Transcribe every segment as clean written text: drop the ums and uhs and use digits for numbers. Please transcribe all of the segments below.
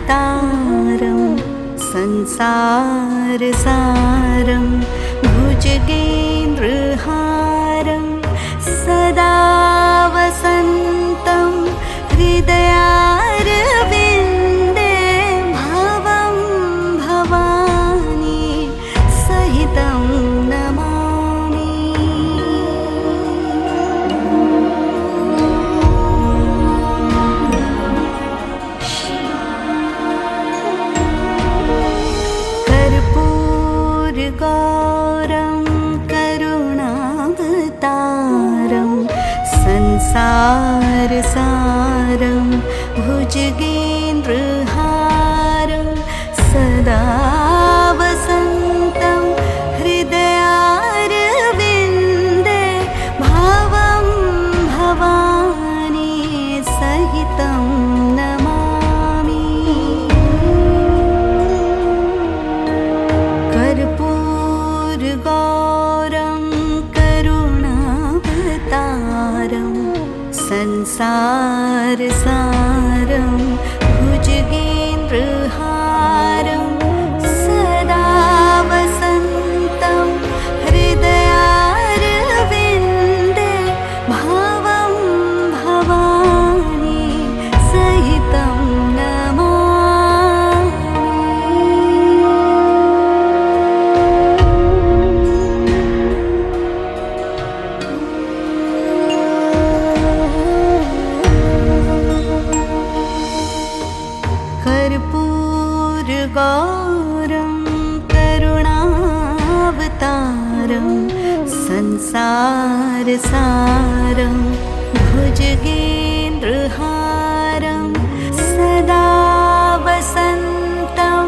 संसारसारं भुजगेन्द्रहारं सदा वसन्तं हृदयारविन्दे भवं भवानी सहितं नमामि। कर्पूरगौरं करुणावतारं संसारसारं भुजगेन्द्रहारं सदा वसन्तं हृदयारविन्दे भवं भवानी सहितं नमामि। कर्पूरगौरं करुणावतारं संसारसारं भुजगेन्द्रहारं सदा वसन्तं हृदयारविन्दे भवं भवानी सहितं कर्पूरगौरं करुणावतारं संसारसारं भुजगेन्द्रहारं सदा वसन्तं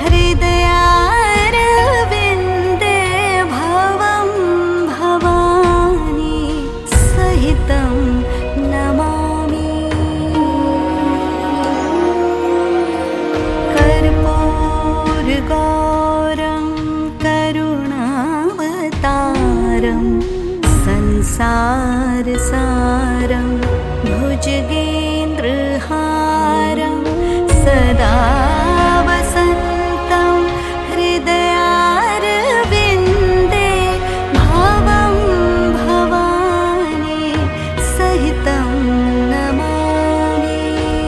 हृदयारविन्दे भवं भवानी सहितं नमामि। कर्पूरगौरं करुणावतारं संसारसारं भुजगेन्द्रहारं सदा वसन्तं हृदयारविन्दे भवं भवानी सहितं नमामि।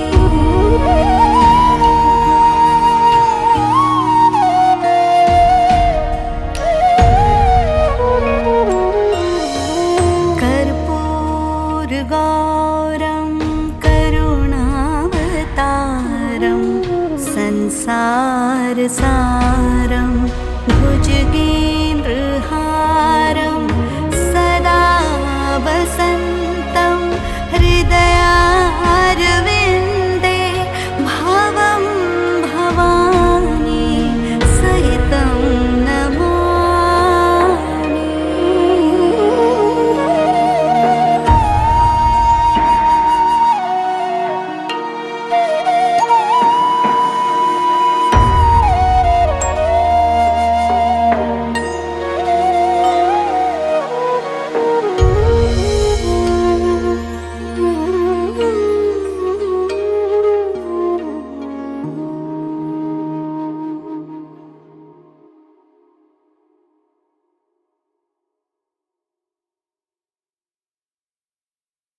कर्पूरगौरं करुणावतारं संसारसारं भुजगे